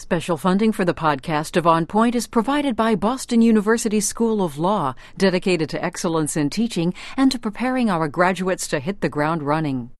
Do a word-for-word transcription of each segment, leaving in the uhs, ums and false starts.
Special funding for the podcast of On Point is provided by Boston University School of Law, dedicated to excellence in teaching and to preparing our graduates to hit the ground running.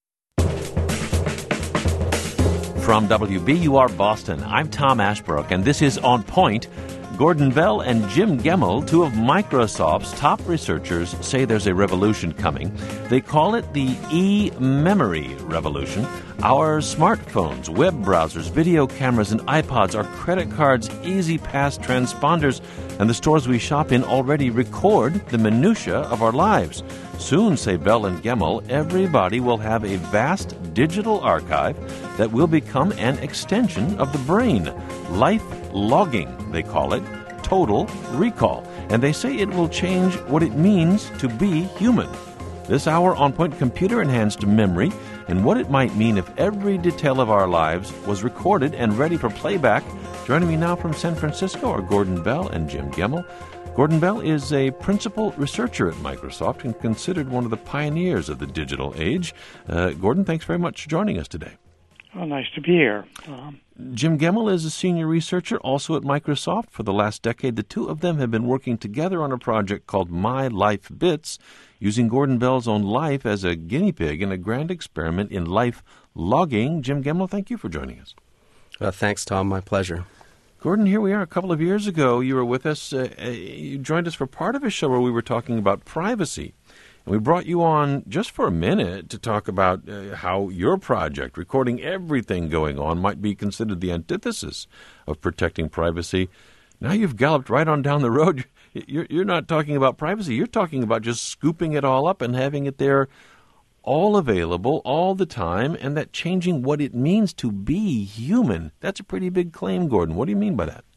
From W B U R Boston, I'm Tom Ashbrook, and this is On Point. Gordon Bell and Jim Gemmell, two of Microsoft's top researchers, say there's a revolution coming. They call it the e-memory revolution. Our smartphones, web browsers, video cameras, and iPods, our credit cards, Easy Pass transponders, and the stores we shop in already record the minutia of our lives. Soon, say Bell and Gemmell, everybody will have a vast digital archive that will become an extension of the brain. Life logging, they call it, total recall. And they say it will change what it means to be human. This hour, On Point computer-enhanced memory and what it might mean if every detail of our lives was recorded and ready for playback. Joining me now from San Francisco are Gordon Bell and Jim Gemmell. Gordon Bell is a principal researcher at Microsoft and considered one of the pioneers of the digital age. Uh, Gordon, thanks very much for joining us today. Oh, nice to be here. Um, Jim Gemmell is a senior researcher also at Microsoft. For the last decade, the two of them have been working together on a project called My Life Bits, using Gordon Bell's own life as a guinea pig in a grand experiment in life logging. Jim Gemmell, thank you for joining us. Uh, thanks, Tom. My pleasure. Gordon, here we are. A couple of years ago, you were with us. Uh, you joined us for part of a show where we were talking about privacy. And we brought you on just for a minute to talk about uh, how your project, recording everything going on, might be considered the antithesis of protecting privacy. Now you've galloped right on down the road. You're, you're not talking about privacy. You're talking about just scooping it all up and having it there all available all the time, and that changing what it means to be human. That's a pretty big claim, Gordon. What do you mean by that?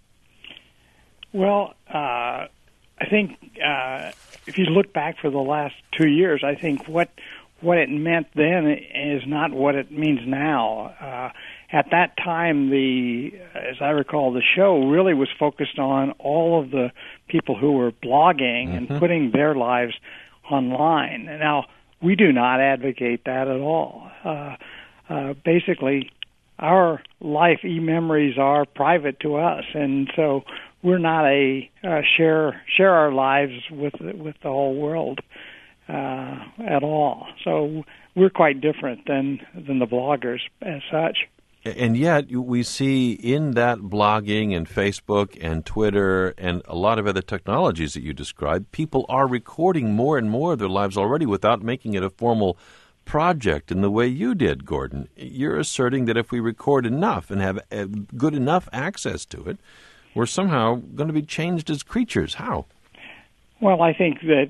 Well, uh, I think uh, if you look back for the last two years, I think what what it meant then is not what it means now. Uh, at that time, the as I recall, the show really was focused on all of the people who were blogging mm-hmm. and putting their lives online. Now, we do not advocate that at all. Uh, uh, basically, our life e-memories are private to us, and so we're not a uh, share share our lives with with the whole world uh, at all. So we're quite different than than the bloggers as such. And yet we see in that blogging and Facebook and Twitter and a lot of other technologies that you described, people are recording more and more of their lives already without making it a formal project in the way you did, Gordon. You're asserting that if we record enough and have good enough access to it, we're somehow going to be changed as creatures. How? Well, I think that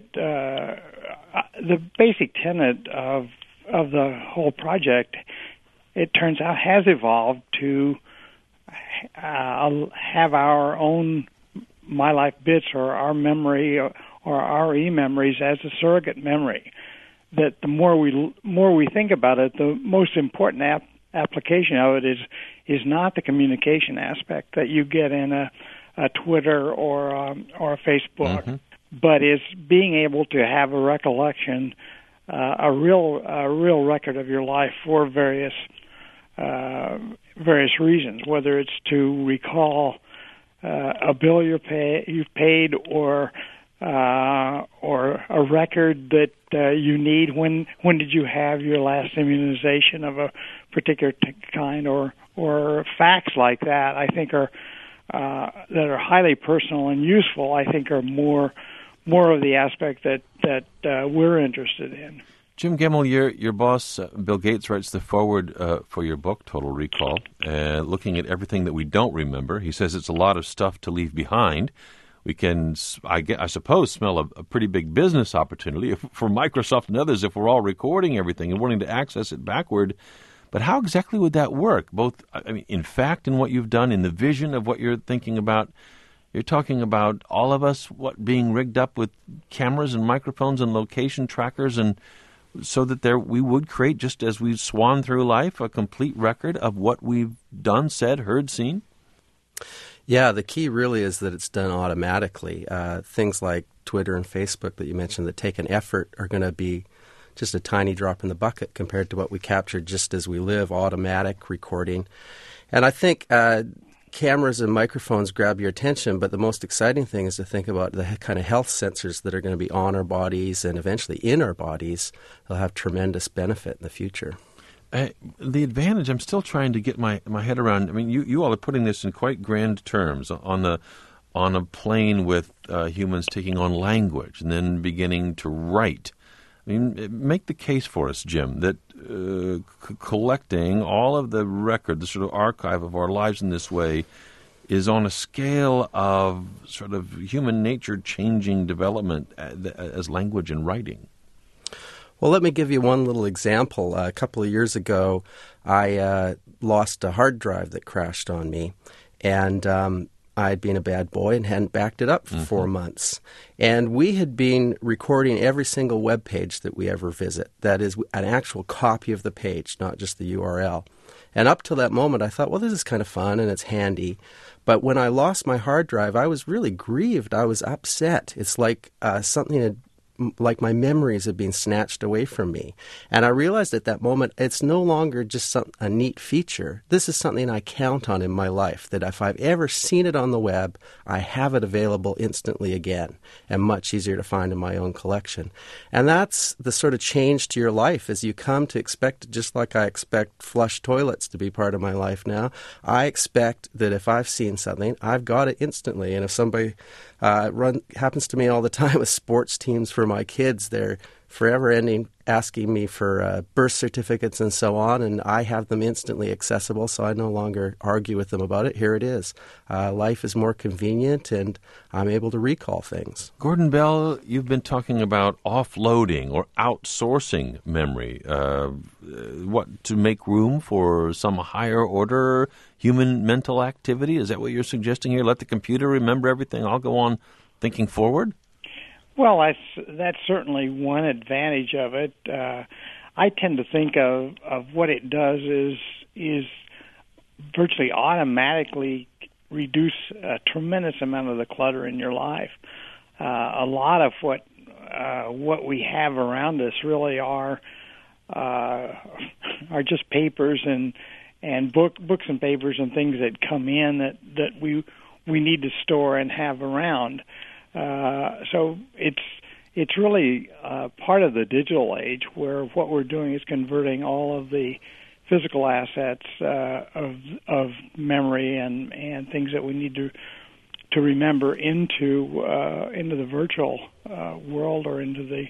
uh, the basic tenet of of the whole project, it turns out, has evolved to uh, have our own My Life Bits or our memory or, or our e-memories as a surrogate memory. That the more we more we think about it, the most important ap- application of it is is not the communication aspect that you get in a, a Twitter or um, or a Facebook, mm-hmm. but is being able to have a recollection, uh, a real a real record of your life for various uh, various reasons, whether it's to recall uh, a bill you pay you've paid or uh, or a record that uh, you need. When when did you have your last immunization of a particular t- kind, or or facts like that? I think are uh, that are highly personal and useful. I think are more more of the aspect that that uh, we're interested in. Jim Gemmell, your your boss, uh, Bill Gates, writes the foreword uh, for your book, Total Recall, uh, looking at everything that we don't remember. He says it's a lot of stuff to leave behind. We can, I, guess, I suppose, smell a, a pretty big business opportunity if, for Microsoft and others if we're all recording everything and wanting to access it backward. But how exactly would that work? Both, I mean, in fact, in what you've done, in the vision of what you're thinking about. You're talking about all of us, what, being rigged up with cameras and microphones and location trackers, and so that there we would create, just as we swan through life, a complete record of what we've done, said, heard, seen? Yeah, the key really is that it's done automatically. Uh, things like Twitter and Facebook that you mentioned that take an effort are going to be just a tiny drop in the bucket compared to what we capture just as we live, automatic recording. And I think uh, cameras and microphones grab your attention, but the most exciting thing is to think about the kind of health sensors that are going to be on our bodies and eventually in our bodies. They'll have tremendous benefit in the future. Uh, the advantage, I'm still trying to get my, my head around. I mean, you, you all are putting this in quite grand terms on the on a plane with uh, humans taking on language and then beginning to write. I mean, make the case for us, Jim, that uh, c- collecting all of the record, the sort of archive of our lives in this way, is on a scale of sort of human nature changing development as language and writing. Well, let me give you one little example. Uh, a couple of years ago, I uh, lost a hard drive that crashed on me, and um, I'd been a bad boy and hadn't backed it up for mm-hmm. four months. And we had been recording every single web page that we ever visit. That is an actual copy of the page, not just the U R L. And up till that moment, I thought, well, this is kind of fun and it's handy. But when I lost my hard drive, I was really grieved. I was upset. It's like uh, something had like my memories had been snatched away from me. And I realized at that moment, it's no longer just some, a neat feature. This is something I count on in my life, that if I've ever seen it on the web, I have it available instantly again and much easier to find in my own collection. And that's the sort of change to your life as you come to expect, just like I expect flush toilets to be part of my life now, I expect that if I've seen something, I've got it instantly. And if somebody uh, run happens to me all the time with sports teams for my kids, they're forever ending asking me for uh, birth certificates and so on, and I have them instantly accessible, so I no longer argue with them about it. Here it is. Uh, life is more convenient, and I'm able to recall things. Gordon Bell, you've been talking about offloading or outsourcing memory. Uh, what, to make room for some higher order human mental activity? Is that what you're suggesting here? Let the computer remember everything. I'll go on thinking forward? Well, that's that's certainly one advantage of it. Uh, I tend to think of, of what it does is is virtually automatically reduce a tremendous amount of the clutter in your life. Uh, a lot of what uh, what we have around us really are uh, are just papers and and book books and papers and things that come in that, that we we need to store and have around. Uh, so it's it's really uh, part of the digital age where what we're doing is converting all of the physical assets uh, of of memory and, and things that we need to to remember into uh, into the virtual uh, world or into the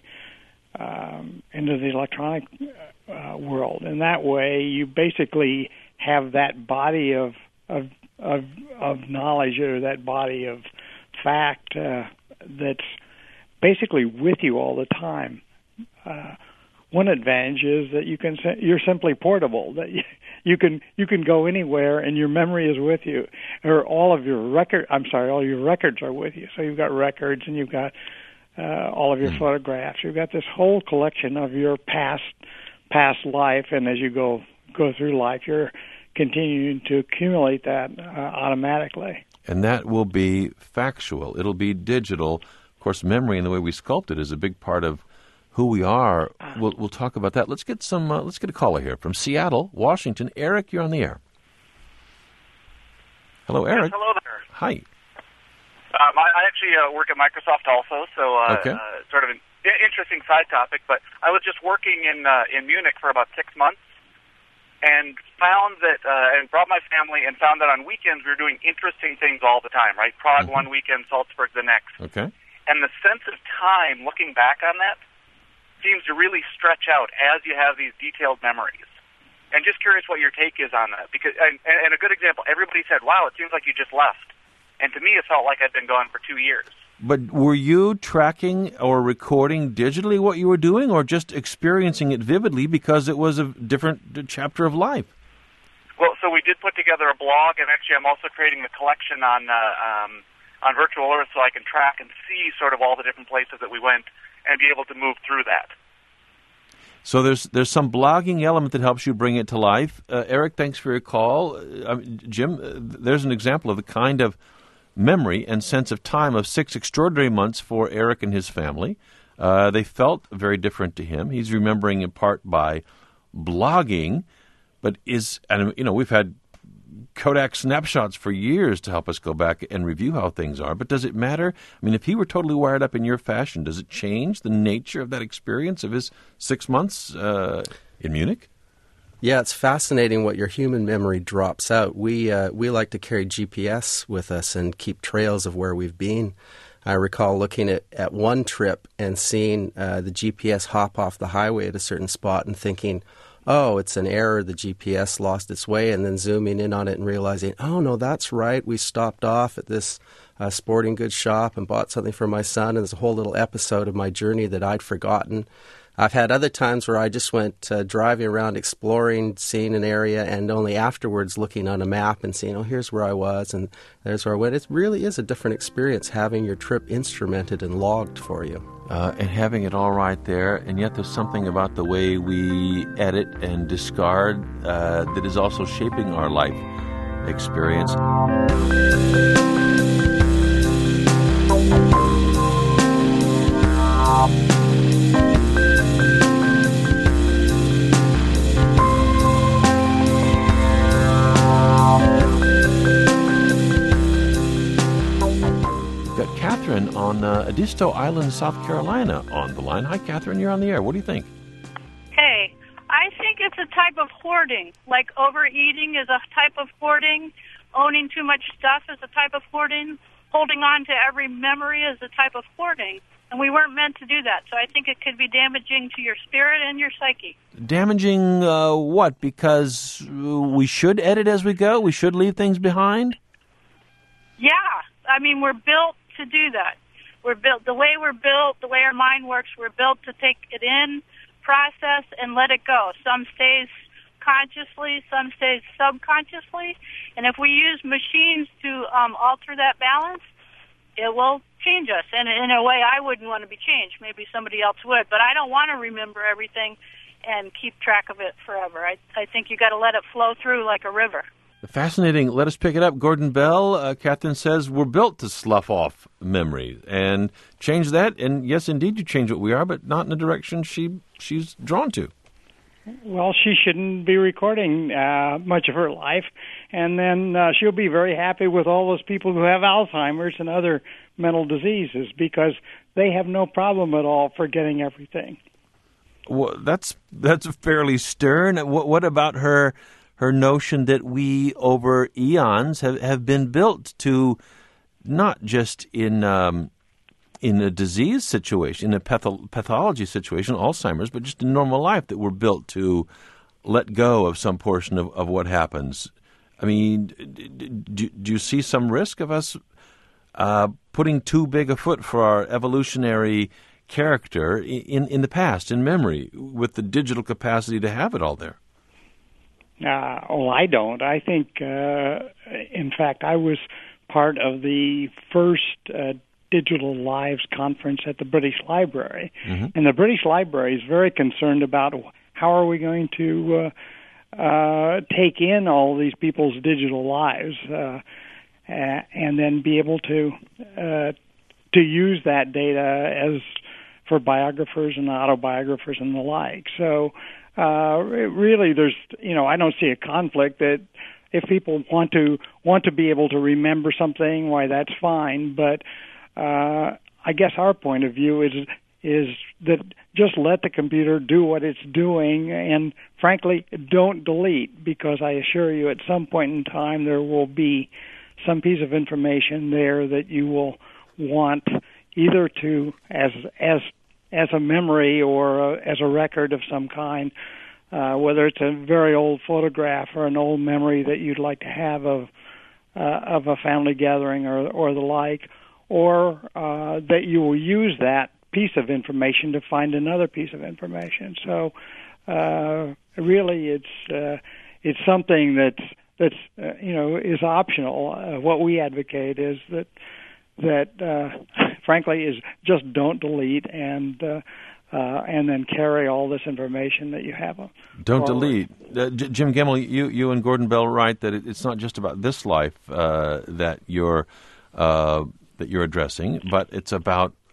um, into the electronic uh, world. And that way, you basically have that body of of of, of knowledge or that body of fact uh, that's basically with you all the time. Uh, one advantage is that you can you're simply portable. That you, you can you can go anywhere and your memory is with you, or all of your record. I'm sorry, all your records are with you. So you've got records and you've got uh, all of your mm. photographs. You've got this whole collection of your past past life, and as you go go through life, you're continuing to accumulate that uh, automatically. And that will be factual. It'll be digital. Of course, memory and the way we sculpt it is a big part of who we are. We'll, we'll talk about that. Let's get some. Uh, let's get a caller here from Seattle, Washington. Eric, you're on the air. Hello, Eric. Yes, hello there. Hi. Um, I, I actually uh, work at Microsoft also, so uh, okay. uh, sort of an interesting side topic. But I was just working in uh, in Munich for about six months. And found that, uh, and brought my family, and found that on weekends we were doing interesting things all the time, right? Prague mm-hmm. one weekend, Salzburg the next. Okay. And the sense of time, looking back on that, seems to really stretch out as you have these detailed memories. And just curious what your take is on that. Because, and, and a good example, everybody said, wow, it seems like you just left. And to me, it felt like I'd been gone for two years. But were you tracking or recording digitally what you were doing, or just experiencing it vividly because it was a different chapter of life? Well, so we did put together a blog, and actually I'm also creating a collection on uh, um, on Virtual Earth so I can track and see sort of all the different places that we went and be able to move through that. So there's there's some blogging element that helps you bring it to life. Uh, Eric, thanks for your call. Uh, Jim, uh, there's an example of the kind of memory and sense of time of six extraordinary months for Eric and his family. Uh, they felt very different to him. He's remembering in part by blogging, but is, and you know, we've had Kodak snapshots for years to help us go back and review how things are. But does it matter? I mean, if he were totally wired up in your fashion, does it change the nature of that experience of his six months uh, in Munich? Yeah, it's fascinating what your human memory drops out. We uh, we like to carry G P S with us and keep trails of where we've been. I recall looking at, at one trip and seeing uh, the G P S hop off the highway at a certain spot and thinking, oh, it's an error, the G P S lost its way, and then zooming in on it and realizing, oh, no, that's right, we stopped off at this uh, sporting goods shop and bought something for my son, and there's a whole little episode of my journey that I'd forgotten. I've had other times where I just went uh, driving around, exploring, seeing an area, and only afterwards looking on a map and seeing, oh, here's where I was, and there's where I went. It really is a different experience having your trip instrumented and logged for you. Uh, and having it all right there, and yet there's something about the way we edit and discard uh, that is also shaping our life experience. Catherine on uh, Edisto Island, South Carolina on the line. Hi, Catherine, you're on the air. What do you think? Hey, I think it's a type of hoarding. Like overeating is a type of hoarding. Owning too much stuff is a type of hoarding. Holding on to every memory is a type of hoarding. And we weren't meant to do that. So I think it could be damaging to your spirit and your psyche. Damaging uh, what? Because we should edit as we go? We should leave things behind? Yeah. I mean, we're built to do that. We're built the way we're built, the way our mind works. We're built to take it in, process, and let it go. Some stays consciously, some stays subconsciously. And if we use machines to um, alter that balance, it will change us. And in a way, I wouldn't want to be changed. Maybe somebody else would. But I don't want to remember everything and keep track of it forever. I, I think you got to let it flow through like a river. Fascinating. Let us pick it up. Gordon Bell, uh, Catherine says, we're built to slough off memory and change that. And yes, indeed, you change what we are, but not in the direction she she's drawn to. Well, she shouldn't be recording uh, much of her life, and then uh, she'll be very happy with all those people who have Alzheimer's and other mental diseases because they have no problem at all forgetting everything. Well, that's that's fairly stern. What, what about her? Her notion that we, over eons, have, have been built to, not just in um, in a disease situation, in a patho- pathology situation, Alzheimer's, but just in normal life, that we're built to let go of some portion of, of what happens. I mean, do, do you see some risk of us uh, putting too big a foot for our evolutionary character in, in the past, in memory, with the digital capacity to have it all there? Uh, oh, I don't. I think, uh, in fact, I was part of the first uh, Digital Lives conference at the British Library. Mm-hmm. And the British Library is very concerned about how are we going to uh, uh, take in all these people's digital lives uh, and then be able to uh, to use that data as for biographers and autobiographers and the like. So Uh, really, there's, you know, I don't see a conflict that if people want to want to be able to remember something, why, that's fine. But uh, I guess our point of view is is that just let the computer do what it's doing, and frankly, don't delete, because I assure you, at some point in time, there will be some piece of information there that you will want either to as as as a memory or a, as a record of some kind, uh, whether it's a very old photograph or an old memory that you'd like to have of uh, of a family gathering or or the like, or uh, that you will use that piece of information to find another piece of information. So uh, really, it's uh, it's something that's that's uh, you know is optional. Uh, what we advocate is that. that, uh, frankly, is just don't delete and uh, uh, and then carry all this information that you have. Don't forward. delete. Uh, J- Jim Gemmell, you, you and Gordon Bell write that it, it's not just about this life uh, that you're uh, that you're addressing, but it's about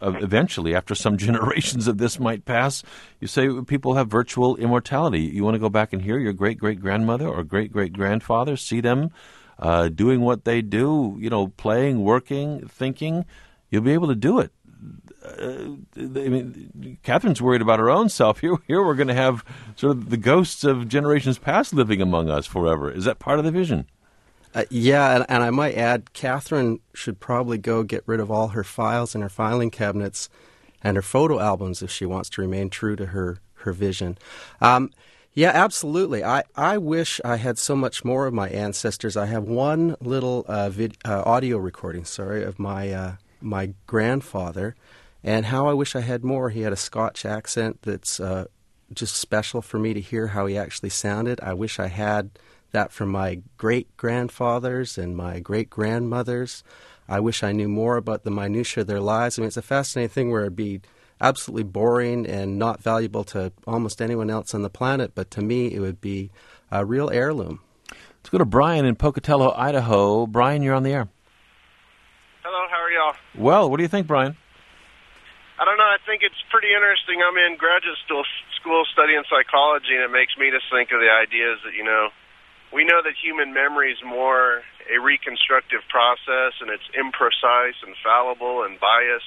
uh, eventually, after some generations of this might pass, you say people have virtual immortality. You want to go back and hear your great-great-grandmother or great-great-grandfather, see them uh, doing what they do, you know, playing, working, thinking, you'll be able to do it. Uh, I mean, Catherine's worried about her own self. Here, here we're going to have sort of the ghosts of generations past living among us forever. Is that part of the vision? Uh, yeah, and, and I might add, Catherine should probably go get rid of all her files in her filing cabinets and her photo albums if she wants to remain true to her, her vision. Um, yeah, absolutely. I, I wish I had so much more of my ancestors. I have one little uh, vid, uh, audio recording, sorry, of my uh, my grandfather, and how I wish I had more. He had a Scotch accent that's uh, just special for me to hear how he actually sounded. I wish I had that from my great-grandfathers and my great-grandmothers. I wish I knew more about the minutiae of their lives. I mean, it's a fascinating thing where it'd be absolutely boring and not valuable to almost anyone else on the planet, but to me it would be a real heirloom. Let's go to Brian in Pocatello, Idaho. Brian, you're on the air. Hello, how are y'all? Well, what do you think, Brian? I don't know. I think it's pretty interesting. I'm in graduate school, school studying psychology, and it makes me just think of the ideas that, you know, we know that human memory is more a reconstructive process, and it's imprecise and fallible and biased.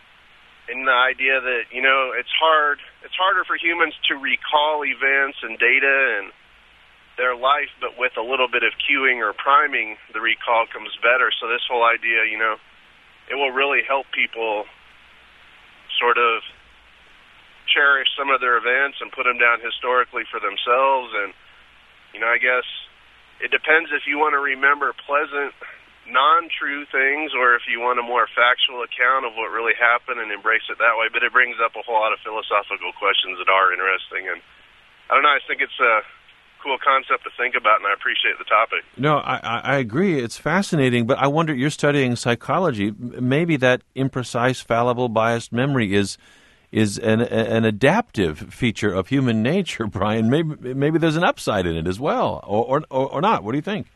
And the idea that, you know, it's hard, it's harder for humans to recall events and data and their life, but with a little bit of cueing or priming, the recall comes better. So this whole idea, you know, it will really help people sort of cherish some of their events and put them down historically for themselves. And, you know, I guess it depends if you want to remember pleasant, non-true things or if you want a more factual account of what really happened and embrace it that way. But it brings up a whole lot of philosophical questions that are interesting. And I don't know, I think it's a cool concept to think about, and I appreciate the topic. No, I, I agree. It's fascinating, but I wonder, you're studying psychology. Maybe that imprecise, fallible, biased memory is is an, an adaptive feature of human nature, Brian. Maybe maybe there's an upside in it as well, or or, or not. What do you think?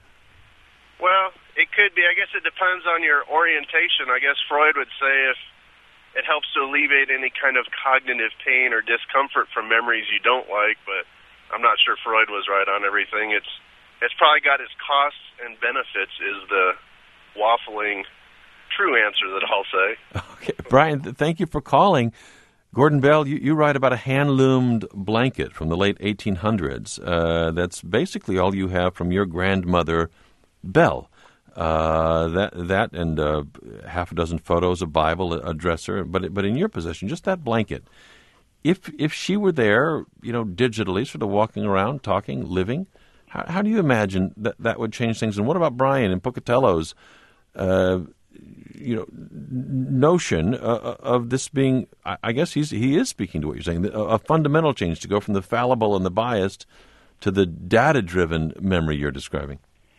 Well, it could be. I guess it depends on your orientation. I guess Freud would say if it helps to alleviate any kind of cognitive pain or discomfort from memories you don't like, but I'm not sure Freud was right on everything. It's it's probably got its costs and benefits is the waffling true answer that I'll say. Okay, Brian, thank you for calling. Gordon Bell, you, you write about a hand-loomed blanket from the late eighteen hundreds. Uh, that's basically all you have from your grandmother, Bell. Uh, that that and uh, half a dozen photos, a Bible, a dresser. But but in your possession, just that blanket. If if she were there, you know, digitally, sort of walking around, talking, living, how, how do you imagine that that would change things? And what about Brian in Pocatello's, uh, you know, notion uh, of this being? I, I guess he's he is speaking to what you're saying, a, a fundamental change to go from the fallible and the biased to the data-driven memory you're describing.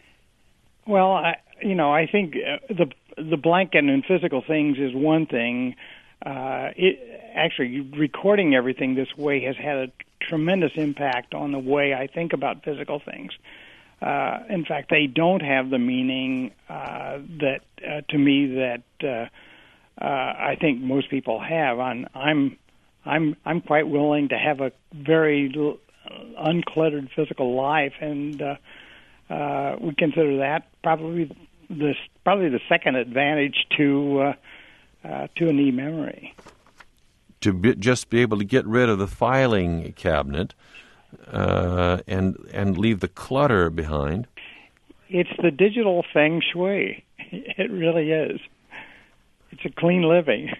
Well, I, you know, I think uh, the the blanket and physical things is one thing. Uh, it actually recording everything this way has had a tremendous impact on the way I think about physical things. Uh, in fact, they don't have the meaning uh, that uh, to me that uh, uh, I think most people have. On I'm I'm I'm quite willing to have a very l- uncluttered physical life, and uh, uh, we consider that probably the probably the second advantage to. Uh, Uh, to an e-memory. To be, just be able to get rid of the filing cabinet uh, and and leave the clutter behind. It's the digital feng shui. It really is. It's a clean living.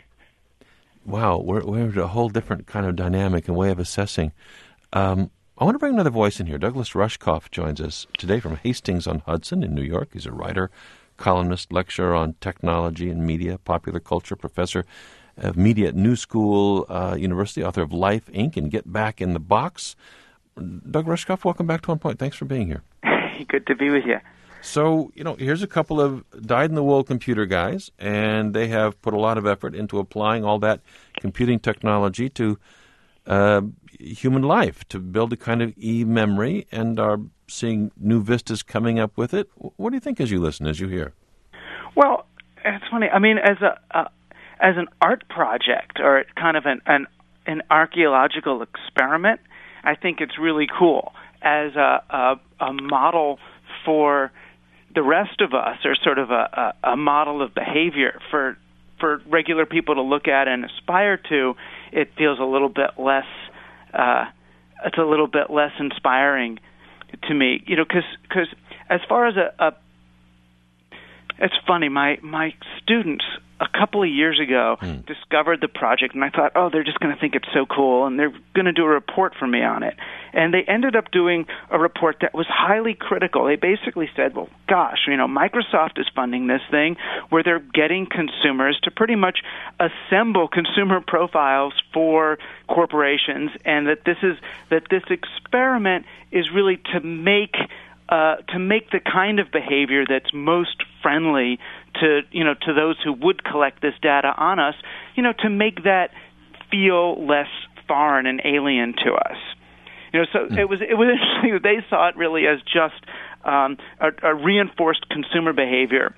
Wow, we're, we're at a whole different kind of dynamic and way of assessing. Um, I want to bring another voice in here. Douglas Rushkoff joins us today from Hastings-on-Hudson in New York. He's a writer, columnist, lecturer on technology and media, popular culture, professor of media at New School uh, University, author of Life, Incorporated and Get Back in the Box. Doug Rushkoff, welcome back to On Point. Thanks for being here. Good to be with you. So, you know, here's a couple of dyed-in-the-wool computer guys, and they have put a lot of effort into applying all that computing technology to uh, human life, to build a kind of e-memory, and are seeing new vistas coming up with it. What do you think as you listen, as you hear? Well, it's funny. I mean, as a uh, as an art project or kind of an, an an archaeological experiment, I think it's really cool as a, a, a model for the rest of us, or sort of a, a, a model of behavior for for regular people to look at and aspire to. It feels a little bit less. Uh, it's a little bit less inspiring to me, you know, because because as far as a, a it's funny, my my students a couple of years ago mm. discovered the project, and I thought, oh, they're just going to think it's so cool, and they're going to do a report for me on it. And they ended up doing a report that was highly critical. They basically said, well, gosh, you know, Microsoft is funding this thing where they're getting consumers to pretty much assemble consumer profiles for corporations, and that this is that this experiment is really to make Uh, to make the kind of behavior that's most friendly to, you know, to those who would collect this data on us, you know, to make that feel less foreign and alien to us. You know, so mm. it was it was interesting that they saw it really as just um, a, a reinforced consumer behavior.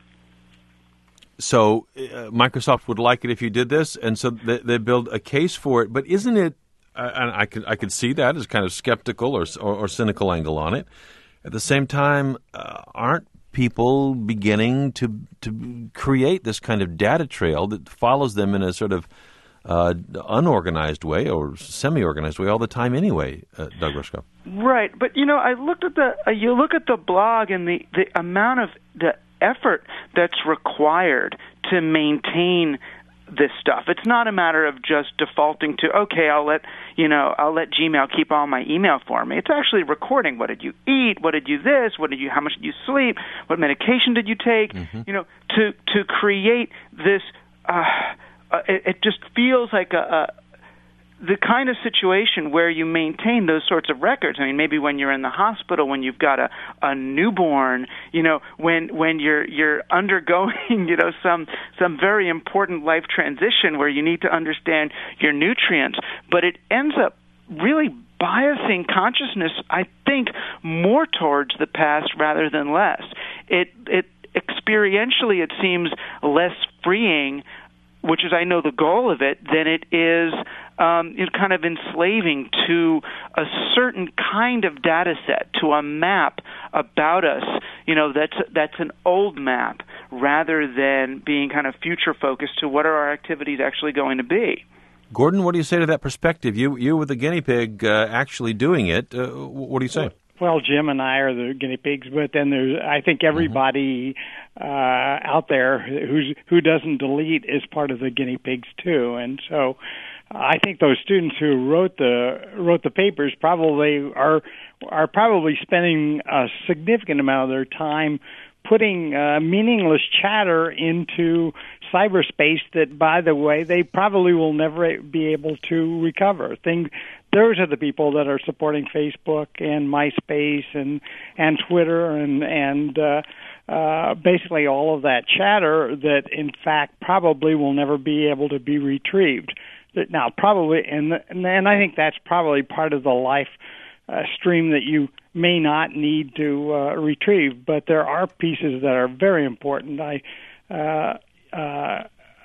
So uh, Microsoft would like it if you did this, and so they, they build a case for it. But isn't it? Uh, and I could I could see that as kind of skeptical or or, or cynical angle on it. At the same time, uh, aren't people beginning to to create this kind of data trail that follows them in a sort of uh, unorganized way or semi-organized way all the time anyway, uh, Doug Rushkoff? Right, but you know, I looked at the uh, you look at the blog and the, the amount of the effort that's required to maintain this stuff. It's not a matter of just defaulting to, okay, I'll let, you know, I'll let Gmail keep all my email for me. It's actually recording what did you eat, what did you this, what did you, how much did you sleep, what medication did you take, mm-hmm. you know, to to create this. Uh, uh, it, it just feels like a, a the kind of situation where you maintain those sorts of records. I mean, maybe when you're in the hospital, when you've got a, a newborn, you know, when when you're you're undergoing, you know, some some very important life transition where you need to understand your nutrients, but it ends up really biasing consciousness, I think, more towards the past rather than less. It it experientially it seems less freeing, which is, I know, the goal of it, than it is um, you know, kind of enslaving to a certain kind of data set, to a map about us, you know, that's that's an old map, rather than being kind of future-focused to what are our activities actually going to be. Gordon, what do you say to that perspective? You you with the guinea pig uh, actually doing it, uh, what do you say? Well, Jim and I are the guinea pigs, but then there's, I think everybody uh, out there who's who doesn't delete is part of the guinea pigs too. And so, I think those students who wrote the wrote the papers probably are are probably spending a significant amount of their time putting uh, meaningless chatter into cyberspace that, by the way, they probably will never be able to recover. Things, those are the people that are supporting Facebook and MySpace and and Twitter and and uh, uh, basically all of that chatter that, in fact, probably will never be able to be retrieved. Now, probably, and and I think that's probably part of the life uh, stream that you may not need to uh, retrieve, but there are pieces that are very important. I, uh, uh,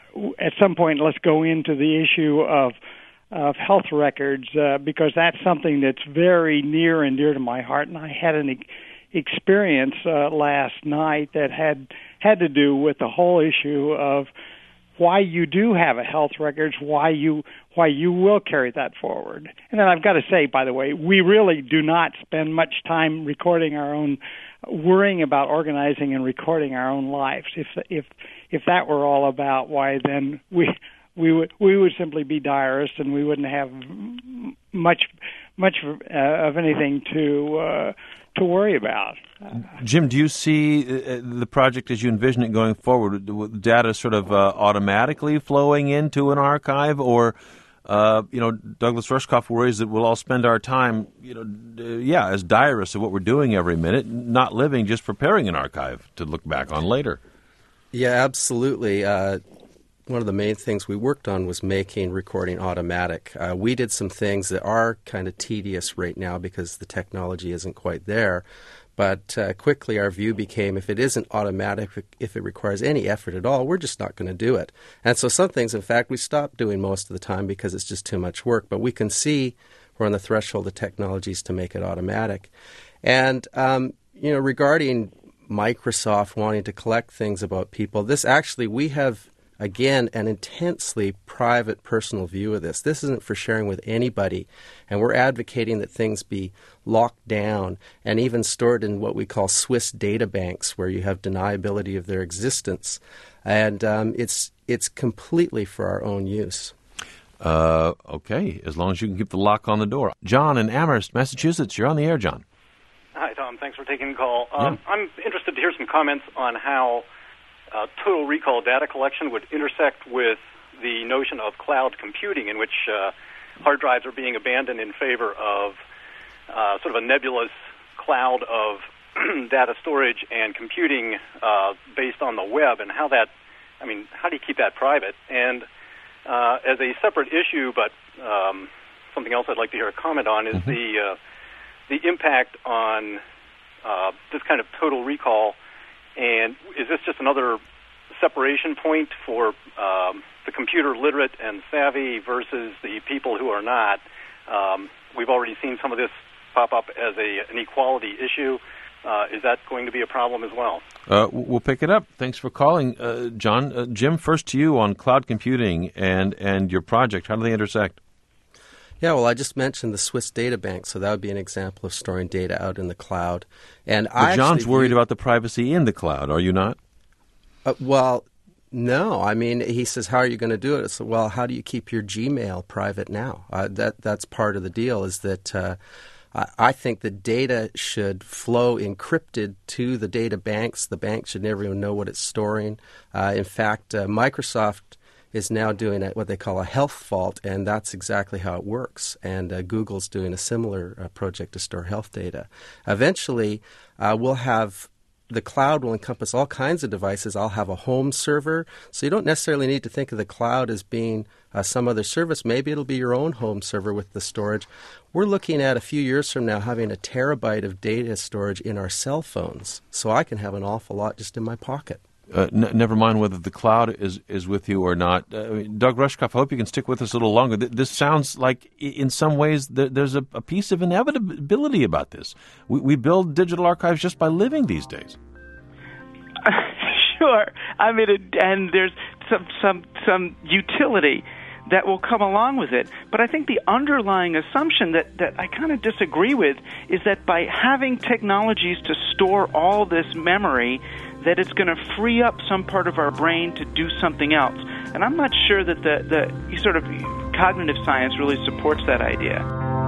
at some point, let's go into the issue of of health records uh, because that's something that's very near and dear to my heart. And I had an e- experience uh, last night that had had to do with the whole issue of why you do have a health records, why you why you will carry that forward. And then I've got to say, by the way, we really do not spend much time recording our own, worrying about organizing and recording our own lives. If if if that were all about, why then we we would we would simply be diarists and we wouldn't have much much uh, of anything to uh, to worry about. Jim, do you see the project as you envision it going forward, with data sort of uh, automatically flowing into an archive, or, uh, you know, Douglas Rushkoff worries that we'll all spend our time, you know, uh, yeah, as diarists of what we're doing every minute, not living, just preparing an archive to look back on later? Yeah, absolutely. Uh, one of the main things we worked on was making recording automatic. Uh, we did some things that are kind of tedious right now because the technology isn't quite there. But uh, quickly our view became if it isn't automatic, if it requires any effort at all, we're just not going to do it. And so some things, in fact, we stopped doing most of the time because it's just too much work. But we can see we're on the threshold of technologies to make it automatic. And, um, you know, regarding Microsoft wanting to collect things about people, this actually, we have, again, an intensely private, personal view of this. This isn't for sharing with anybody. And we're advocating that things be locked down and even stored in what we call Swiss data banks, where you have deniability of their existence. And um, it's it's completely for our own use. Uh, okay, as long as you can keep the lock on the door. John in Amherst, Massachusetts, you're on the air, John. Hi, Tom. Thanks for taking the call. Um, Yeah. I'm interested to hear some comments on how uh, total recall data collection would intersect with the notion of cloud computing, in which uh, hard drives are being abandoned in favor of uh, sort of a nebulous cloud of data storage and computing uh, based on the web, and how that, I mean, how do you keep that private? And uh, as a separate issue, but um, something else I'd like to hear a comment on is mm-hmm. the uh, the impact on uh, this kind of total recall, and is this just another separation point for um, the computer literate and savvy versus the people who are not? Um, we've already seen some of this pop up as a, an equality issue. Uh, is that going to be a problem as well? Uh, we'll pick it up. Thanks for calling, uh, John. Uh, Jim, first to you on cloud computing and, and your project. How do they intersect? Yeah, well, I just mentioned the Swiss data bank, so that would be an example of storing data out in the cloud. And but I John's worried view, about the privacy in the cloud, are you not? Uh, well, no. I mean, he says, how are you going to do it? I said, well, how do you keep your Gmail private now? Uh, that That's part of the deal, is that uh, I think the data should flow encrypted to the data banks. The bank should never even know what it's storing. Uh, in fact, uh, Microsoft is now doing what they call a health vault, and that's exactly how it works. And uh, Google's doing a similar uh, project to store health data. Eventually, uh, we'll have the cloud will encompass all kinds of devices. I'll have a home server, so you don't necessarily need to think of the cloud as being uh, some other service. Maybe it'll be your own home server with the storage. We're looking at a few years from now having a terabyte of data storage in our cell phones, so I can have an awful lot just in my pocket. Uh, n- never mind whether the cloud is, is with you or not. Uh, Doug Rushkoff, I hope you can stick with us a little longer. Th- this sounds like, in some ways, th- there's a, a piece of inevitability about this. We, we build digital archives just by living these days. Sure. I mean, it, and there's some some some utility that will come along with it. But I think the underlying assumption that, that I kind of disagree with is that by having technologies to store all this memory, that it's going to free up some part of our brain to do something else. And I'm not sure that the, the sort of cognitive science really supports that idea.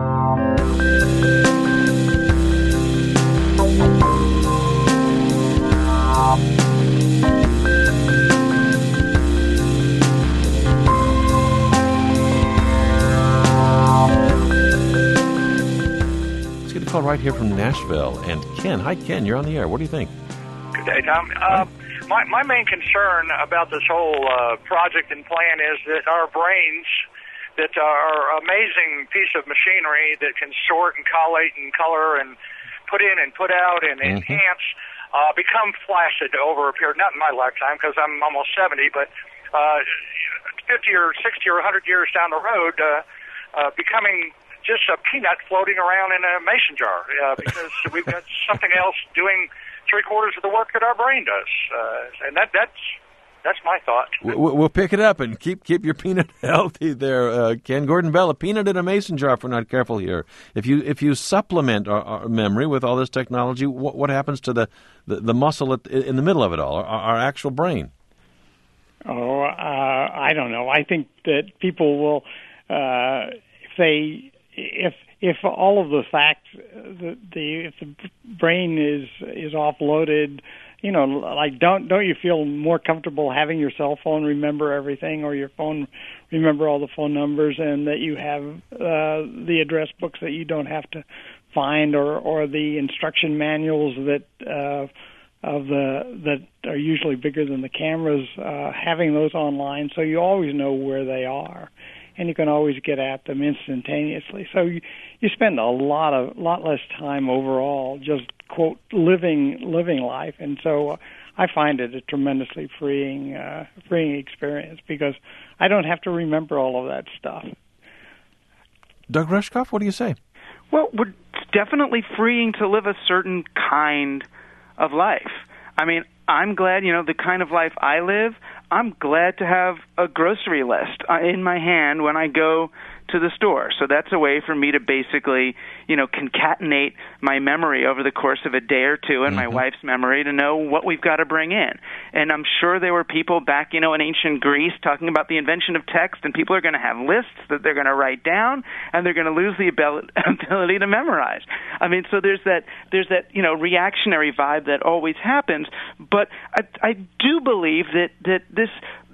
Let's get a call right here from Nashville. And Ken, hi Ken, you're on the air. What do you think? Good day, Tom. Uh, my, my main concern about this whole uh, project and plan is that our brains, that are an amazing piece of machinery that can sort and collate and color and put in and put out and mm-hmm. enhance, uh, become flaccid over a period, not in my lifetime because I'm almost seventy, but uh, fifty or sixty or one hundred years down the road, uh, uh, becoming just a peanut floating around in a mason jar uh, because we've got something else doing three quarters of the work that our brain does, uh, and that that's that's my thought. We'll, we'll pick it up and keep keep your peanut healthy there, uh, Ken. Gordon Bell, a peanut in a mason jar if we're not careful here. If you if you supplement our, our memory with all this technology, what, what happens to the, the, the muscle at, in the middle of it all, our, our actual brain? Oh, uh, I don't know. I think that people will, uh, if they if if all of the facts, the, the if the brain is is offloaded, you know, like don't don't you feel more comfortable having your cell phone remember everything, or your phone remember all the phone numbers, and that you have uh, the address books that you don't have to find, or or the instruction manuals that uh, of the that are usually bigger than the cameras, uh, having those online, so you always know where they are, and you can always get at them instantaneously. So you, you spend a lot of lot less time overall just quote living living life, and so I find it a tremendously freeing uh, freeing experience because I don't have to remember all of that stuff. Doug Rushkoff, what do you say? Well, it's definitely freeing to live a certain kind of life. I mean, I'm glad, you know, the kind of life I live, I'm glad to have a grocery list in my hand when I go to the store. So that's a way for me to basically, you know, concatenate my memory over the course of a day or two and mm-hmm. my wife's memory to know what we've got to bring in. And I'm sure there were people back, you know, in ancient Greece talking about the invention of text, and people are going to have lists that they're going to write down, and they're going to lose the ability to memorize. I mean, so there's that, there's that, you know, reactionary vibe that always happens. But I, I do believe that, that this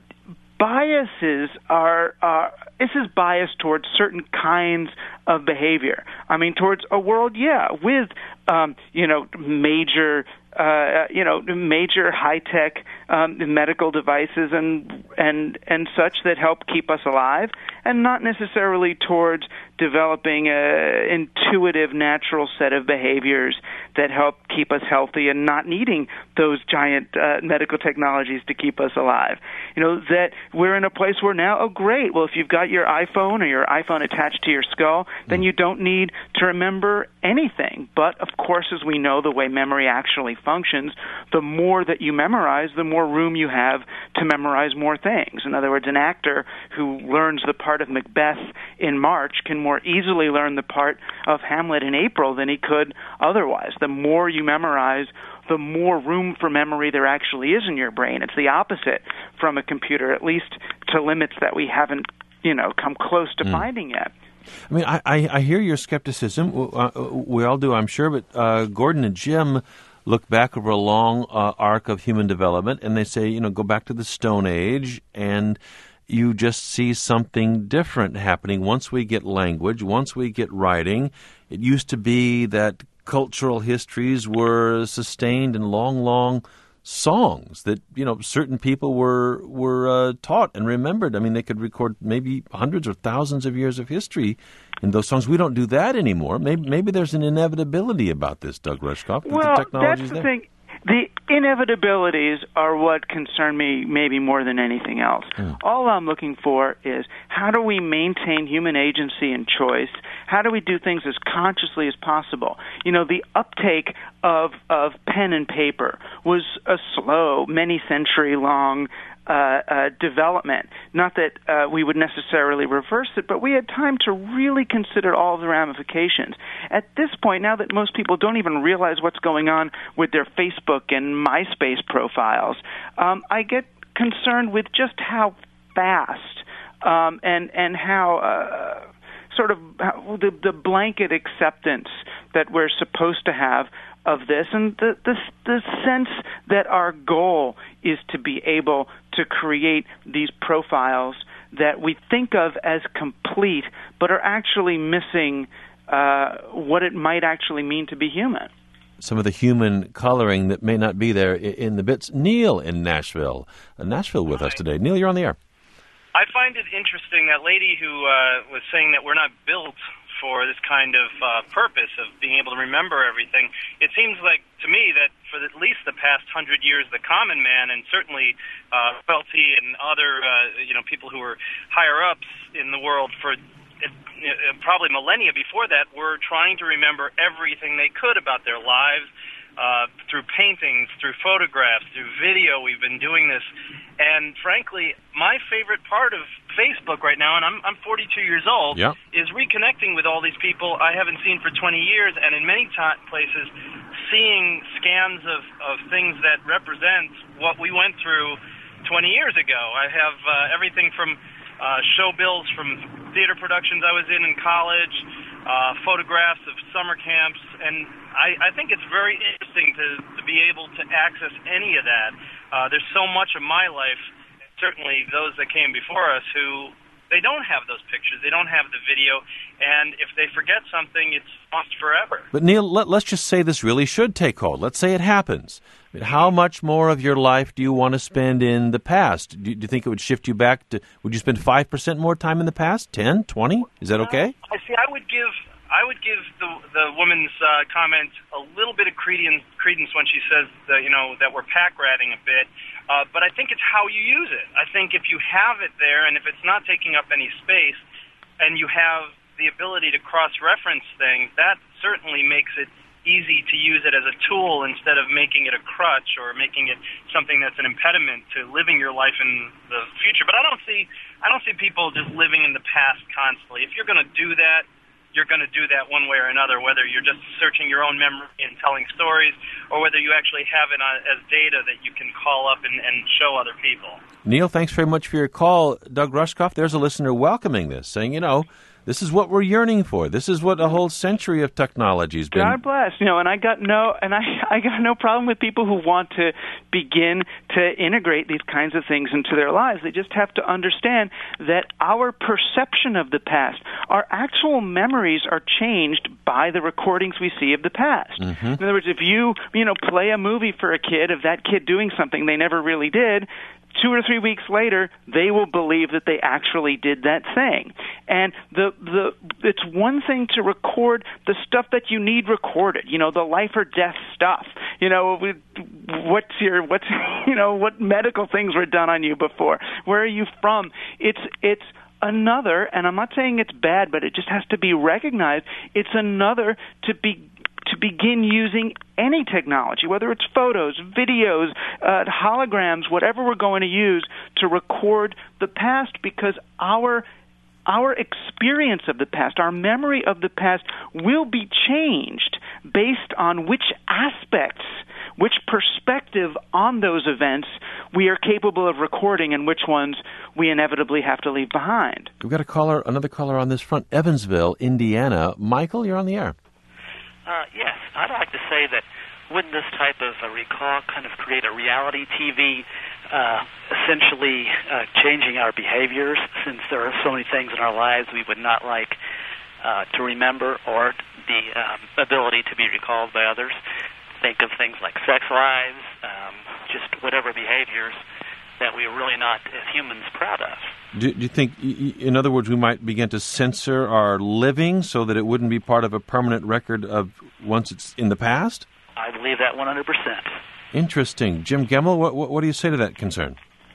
biases are, uh, this is biased towards certain kinds of behavior. I mean, towards a world, yeah, with, um, you know, major, uh, you know, major high-tech um, medical devices and and and such that help keep us alive, and not necessarily towards developing a intuitive, natural set of behaviors that help keep us healthy and not needing those giant uh, medical technologies to keep us alive. You know, that we're in a place where now, oh, great, well, if you've got your iPhone or your iPhone attached to your skull, then you don't need to remember anything. But, of course, as we know, the way memory actually functions, the more that you memorize, the more room you have to memorize more things. In other words, an actor who learns the part of Macbeth in March can more easily learn the part of Hamlet in April than he could otherwise. The more you memorize, the more room for memory there actually is in your brain. It's the opposite from a computer, at least to limits that we haven't, you know, come close to mm. finding yet. I mean, I, I, I hear your skepticism. Uh, we all do, I'm sure. But uh, Gordon and Jim look back over a long uh, arc of human development, and they say, you know, go back to the Stone Age, and you just see something different happening once we get language, once we get writing. It used to be that cultural histories were sustained in long, long songs that, you know, certain people were were uh, taught and remembered. I mean, they could record maybe hundreds or thousands of years of history in those songs. We don't do that anymore. Maybe maybe there's an inevitability about this, Doug Rushkoff. Well, the technology's that's the there. thing. The inevitabilities are what concern me maybe more than anything else. Mm. All I'm looking for is how do we maintain human agency and choice? How do we do things as consciously as possible? You know, the uptake of of pen and paper was a slow, many-century-long Uh, uh, development. Not that uh, we would necessarily reverse it, but we had time to really consider all of the ramifications. At this point, now that most people don't even realize what's going on with their Facebook and MySpace profiles, um, I get concerned with just how fast um, and and how uh, sort of how the, the blanket acceptance that we're supposed to have of this, and the, the the sense that our goal is to be able to create these profiles that we think of as complete, but are actually missing uh, what it might actually mean to be human. Some of the human coloring that may not be there in the bits. Neil in Nashville. Uh, Nashville with Hi. us today. Neil, you're on the air. I find it interesting, that lady who uh, was saying that we're not built for this kind of uh, purpose of being able to remember everything. It seems like, to me, that for at least the past hundred years, the common man, and certainly uh, Welty and other uh, you know people who were higher ups in the world for uh, probably millennia before that, were trying to remember everything they could about their lives uh, through paintings, through photographs, through video. We've been doing this. And frankly, my favorite part of Facebook right now, and I'm I'm forty-two years old, yeah. is reconnecting with all these people I haven't seen for twenty years, and in many t- places, seeing scans of, of things that represent what we went through twenty years ago. I have uh, everything from uh, show bills from theater productions I was in in college, uh, photographs of summer camps, and I, I think it's very interesting to, to be able to access any of that. Uh, there's so much of my life, certainly those that came before us, who they don't have those pictures, they don't have the video, and if they forget something, it's lost forever. But Neil, let, let's just say this really should take hold. Let's say it happens. I mean, how much more of your life do you want to spend in the past? Do, do you think it would shift you back to, would you spend five percent more time in the past? ten, twenty? Is that okay? I see, I would give... I would give the the woman's uh, comment a little bit of credence, credence when she says that, you know, that we're pack ratting a bit. Uh, but I think it's how you use it. I think if you have it there and if it's not taking up any space and you have the ability to cross-reference things, that certainly makes it easy to use it as a tool instead of making it a crutch or making it something that's an impediment to living your life in the future. But I don't see I don't see people just living in the past constantly. If you're going to do that, you're going to do that one way or another, whether you're just searching your own memory and telling stories or whether you actually have it on, as data that you can call up and, and show other people. Neil, thanks very much for your call. Doug Rushkoff, there's a listener welcoming this, saying, you know, this is what we're yearning for. This is what a whole century of technology has been. God bless. You know, and I got no, and I, I got no problem with people who want to begin to integrate these kinds of things into their lives. They just have to understand that our perception of the past, our actual memories are changed by the recordings we see of the past. Mm-hmm. In other words, if you, you know, play a movie for a kid of that kid doing something they never really did, two or three weeks later, they will believe that they actually did that thing. And the the it's one thing to record the stuff that you need recorded, you know, the life or death stuff. You know, what's your what's you know, what medical things were done on you before? Where are you from? It's it's another, and I'm not saying it's bad, but it just has to be recognized. It's another to be to begin using any technology, whether it's photos, videos, uh, holograms, whatever we're going to use to record the past, because our our experience of the past, our memory of the past will be changed based on which aspects, which perspective on those events we are capable of recording and which ones we inevitably have to leave behind. We've got a caller, another caller on this front, Evansville, Indiana. Michael, you're on the air. Uh, yes, I'd like to say that wouldn't this type of uh, recall kind of create a reality T V, uh, essentially uh, changing our behaviors, since there are so many things in our lives we would not like uh, to remember or the um, ability to be recalled by others? Think of things like sex lives, um, just whatever behaviors that we're really not, as humans, proud of. Do, do you think, in other words, we might begin to censor our living so that it wouldn't be part of a permanent record of once it's in the past? I believe that one hundred percent. Interesting. Jim Gemmell, what, what, what do you say to that concern?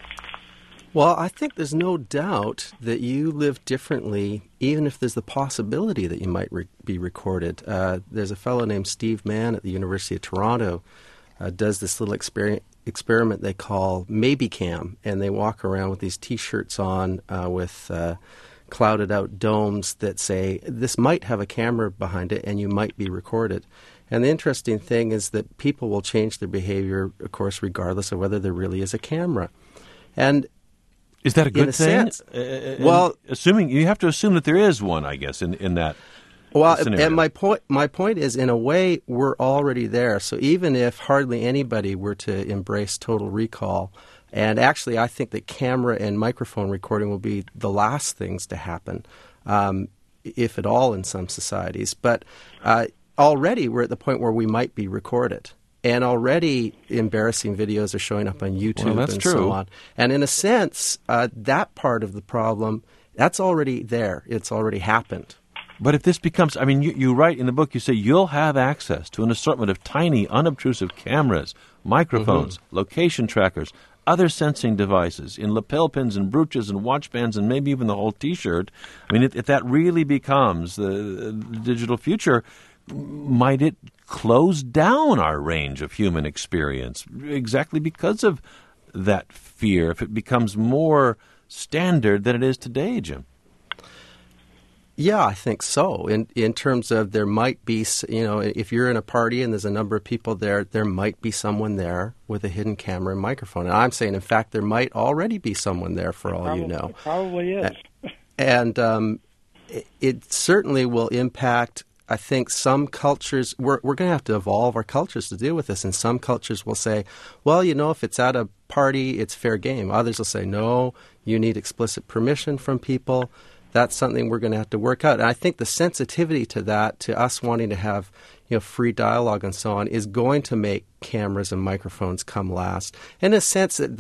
Well, I think there's no doubt that you live differently, even if there's the possibility that you might re- be recorded. Uh, there's a fellow named Steve Mann at the University of Toronto uh, does this little experiment. experiment they call Maybe Cam, and they walk around with these T-shirts on uh, with uh, clouded-out domes that say, this might have a camera behind it and you might be recorded. And the interesting thing is that people will change their behavior, of course, regardless of whether there really is a camera. And is that a good a thing? Sense, uh, well, assuming you have to assume that there is one, I guess, in, in that Well, scenario. And my point, my point is, in a way, we're already there. So even if hardly anybody were to embrace total recall, and actually I think that camera and microphone recording will be the last things to happen, um, if at all, in some societies. But uh, already we're at the point where we might be recorded. And already embarrassing videos are showing up on YouTube well, that's and true. so on. And in a sense, uh, that part of the problem, that's already there. It's already happened. But if this becomes, I mean, you, you write in the book, you say you'll have access to an assortment of tiny, unobtrusive cameras, microphones, mm-hmm. location trackers, other sensing devices, in lapel pins and brooches and watch bands and maybe even the whole T-shirt. I mean, if, if that really becomes the, the digital future, might it close down our range of human experience exactly because of that fear, if it becomes more standard than it is today, Jim? Yeah, I think so. In in terms of there might be, you know, if you're in a party and there's a number of people there, there might be someone there with a hidden camera and microphone. And I'm saying, in fact, there might already be someone there for all probably, you know. It probably is. And um, it, it certainly will impact, I think, some cultures. We're, we're going to have to evolve our cultures to deal with this. And some cultures will say, well, you know, if it's at a party, it's fair game. Others will say, no, you need explicit permission from people. That's something we're going to have to work out. And I think the sensitivity to that, to us wanting to have, you know, free dialogue and so on, is going to make cameras and microphones come last. In a sense that, that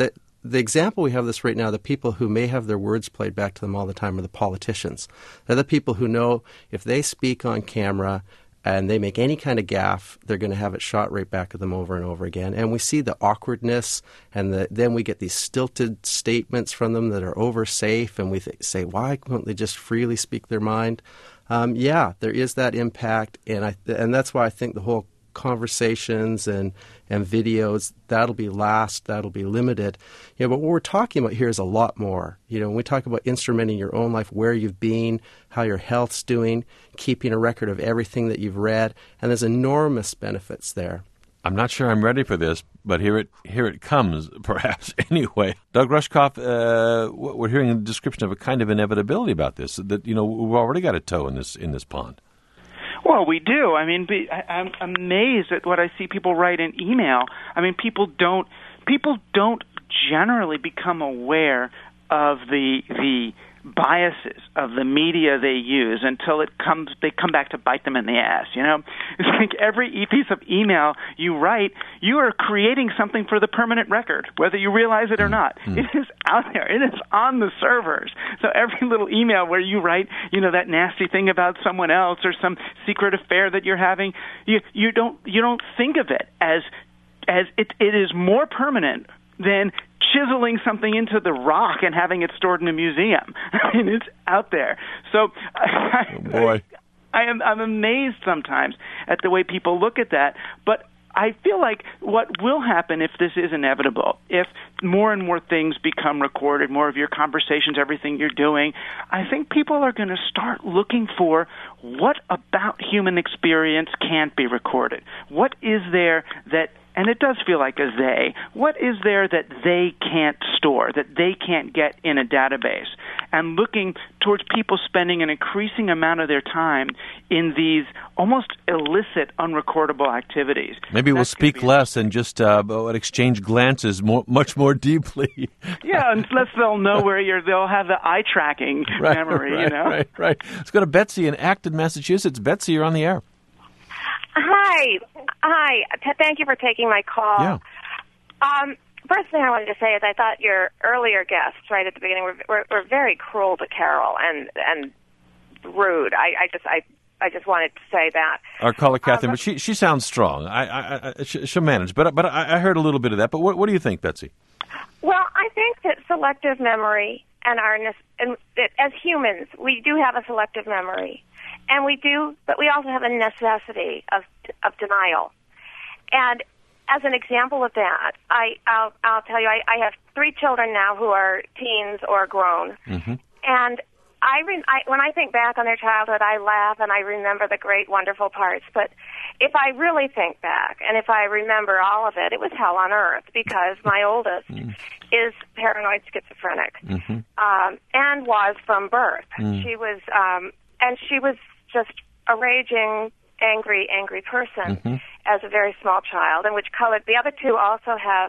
the example we have this right now, the people who may have their words played back to them all the time are the politicians. They're the people who know if they speak on camera and they make any kind of gaffe, they're going to have it shot right back at them over and over again. And we see the awkwardness, and the, then we get these stilted statements from them that are over safe, and we th- say, why couldn't they just freely speak their mind? Um, yeah, there is that impact, and I and that's why I think the whole conversations and, and videos, that'll be last, that'll be limited. You know, but what we're talking about here is a lot more. You know, when we talk about instrumenting your own life, where you've been, how your health's doing, keeping a record of everything that you've read, and there's enormous benefits there. I'm not sure I'm ready for this, but here it here it comes, perhaps. Anyway, Doug Rushkoff, uh, we're hearing a description of a kind of inevitability about this, that, you know, we've already got a toe in this in this pond. Well, we do. I mean, be, I, I'm amazed at what I see people write in email. I mean, people don't people don't generally become aware of the the biases of the media they use until it comes they come back to bite them in the ass. You know, it's like every piece of email you write, you are creating something for the permanent record, whether you realize it or not. Mm. It is out there. It is on the servers. So every little email where you write, you know, that nasty thing about someone else or some secret affair that you're having, you you don't you don't think of it as as it it is more permanent than chiseling something into the rock and having it stored in a museum. I mean, it's out there. So I, oh boy. I, I am I'm amazed sometimes at the way people look at that. But I feel like what will happen if this is inevitable, if more and more things become recorded, more of your conversations, everything you're doing, I think people are going to start looking for what about human experience can't be recorded. What is there that, and it does feel like a they, what is there that they can't store, that they can't get in a database? And looking towards people spending an increasing amount of their time in these almost illicit, unrecordable activities. Maybe we'll speak less and just uh, exchange glances more, much more deeply. Yeah, unless they'll know where you're, they'll have the eye tracking right, memory, right, you know? Right, right. Let's go to Betsy in Acton, Massachusetts. Betsy, you're on the air. Hi. Hi. T- thank you for taking my call. Yeah. Um, first thing I wanted to say is I thought your earlier guests, right at the beginning, were, were, were very cruel to Carol and and rude. I, I just I I just wanted to say that. Our caller, Catherine, um, but she she sounds strong. I, I, I she, she'll manage. But but I, I heard a little bit of that. But what what do you think, Betsy? Well, I think that selective memory and our and that as humans, we do have a selective memory. And we do, but we also have a necessity of of denial. And as an example of that, I, I'll, I'll tell you, I, I have three children now who are teens or grown. Mm-hmm. And I, re- I when I think back on their childhood, I laugh and I remember the great, wonderful parts. But if I really think back and if I remember all of it, it was hell on earth because my oldest mm. is paranoid schizophrenic mm-hmm. um, and was from birth. Mm. She was, um, and she was just a raging, angry, angry person mm-hmm. as a very small child, and which colored. The other two also have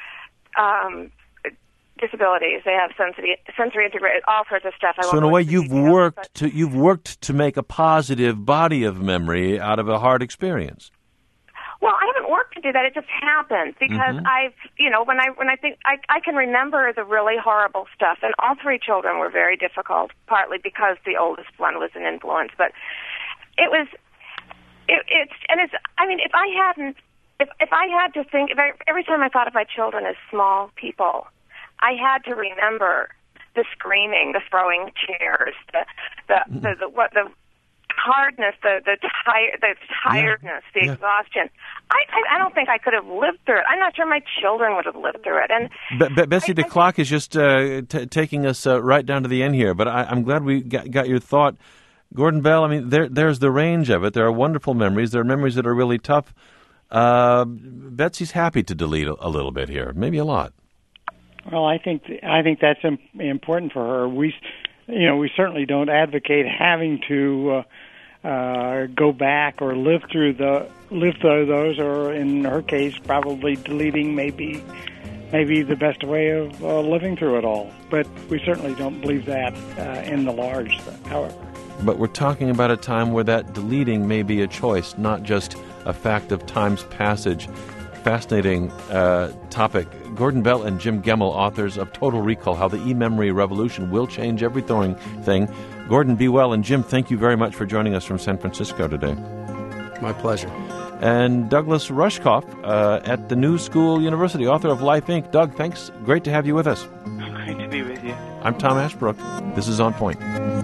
um, disabilities. They have sensory, sensory integrated, all sorts of stuff. I so won't in a go way, into you've details, worked but... to you've worked to make a positive body of memory out of a hard experience. Well, I haven't worked to do that. It just happened because mm-hmm. I've, you know, when I when I think I, I can remember the really horrible stuff, and all three children were very difficult, partly because the oldest one was an influence, but it was, it, it's and it's. I mean, if I hadn't, if if I had to think, if I, every time I thought of my children as small people, I had to remember the screaming, the throwing chairs, the the the, the what the. hardness, the the, tire, the tiredness, yeah. the yeah. exhaustion. I, I I don't think I could have lived through it. I'm not sure my children would have lived through it. And Be- Be- Betsy, I, the I, clock is just uh, t- taking us uh, right down to the end here. But I, I'm glad we got, got your thought, Gordon Bell. I mean, there there's the range of it. There are wonderful memories. There are memories that are really tough. Uh, Betsy's happy to delete a, a little bit here, maybe a lot. Well, I think I think that's im- important for her. We. You know, we certainly don't advocate having to uh, uh, go back or live through the live through those, or in her case, probably deleting may be maybe the best way of uh, living through it all. But we certainly don't believe that uh, in the large, however. But we're talking about a time where that deleting may be a choice, not just a fact of time's passage. fascinating uh, topic. Gordon Bell and Jim Gemmell, authors of Total Recall, How the E-Memory Revolution Will Change Everything. Thing. Gordon, be well. And Jim, thank you very much for joining us from San Francisco today. My pleasure. And Douglas Rushkoff uh, at the New School University, author of Life, Incorporated. Doug, thanks. Great to have you with us. Great to be with you. I'm Tom Ashbrook. This is On Point.